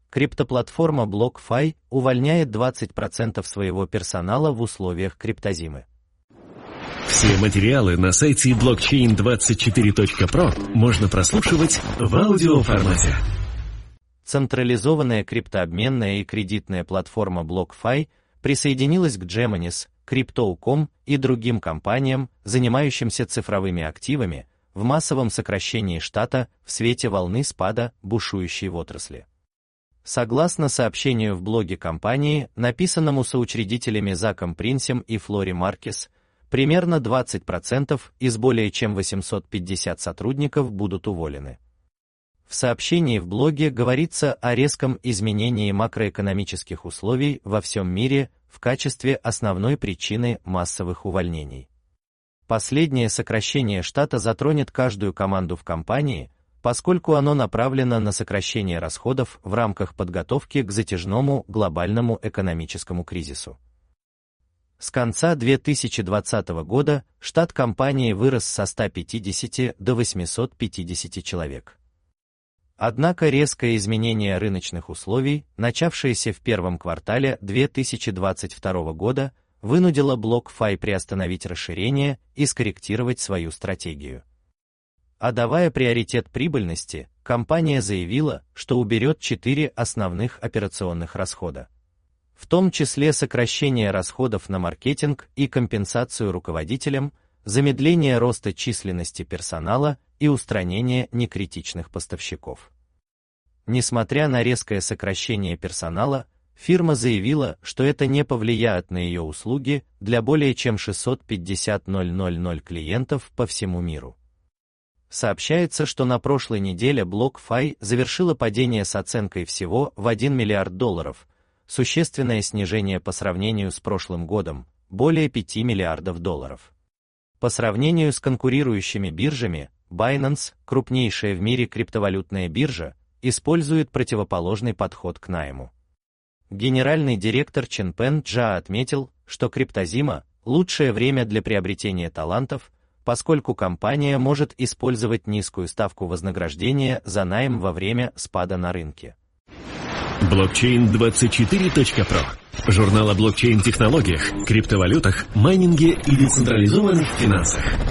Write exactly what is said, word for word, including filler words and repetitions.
криптоплатформа BlockFi увольняет двадцать процентов своего персонала в условиях криптозимы. Все материалы на сайте блокчейн двадцать четыре точка про можно прослушивать в аудиоформате. Централизованная криптообменная и кредитная платформа BlockFi присоединилась к Gemonis, Crypto точка com и другим компаниям, занимающимся цифровыми активами, в массовом сокращении штата в свете волны спада, бушующей в отрасли. Согласно сообщению в блоге компании, написанному соучредителями Заком Принсем и Флори Маркес, примерно двадцать процентов из более чем восьмисот пятидесяти сотрудников будут уволены. В сообщении в блоге говорится о резком изменении макроэкономических условий во всем мире в качестве основной причины массовых увольнений. Последнее сокращение штата затронет каждую команду в компании, поскольку оно направлено на сокращение расходов в рамках подготовки к затяжному глобальному экономическому кризису. С конца две тысячи двадцатого года штат компании вырос со ста пятидесяти до восьмисот пятидесяти человек. Однако резкое изменение рыночных условий, начавшееся в первом квартале две тысячи двадцать второго года, вынудило BlockFi приостановить расширение и скорректировать свою стратегию. Отдавая приоритет прибыльности, компания заявила, что уберет четыре основных операционных расхода, в том числе сокращение расходов на маркетинг и компенсацию руководителям, замедление роста численности персонала и устранение некритичных поставщиков. Несмотря на резкое сокращение персонала, фирма заявила, что это не повлияет на ее услуги для более чем шестисот пятидесяти тысяч клиентов по всему миру. Сообщается, что на прошлой неделе BlockFi завершила падение с оценкой всего в один миллиард долларов, существенное снижение по сравнению с прошлым годом, более пяти миллиардов долларов. По сравнению с конкурирующими биржами, Binance, крупнейшая в мире криптовалютная биржа, использует противоположный подход к найму. Генеральный директор Ченпен Джа отметил, что криптозима – лучшее время для приобретения талантов, поскольку компания может использовать низкую ставку вознаграждения за найм во время спада на рынке. блокчейн двадцать четыре точка про. Журнал о блокчейн-технологиях, криптовалютах, майнинге и децентрализованных финансах.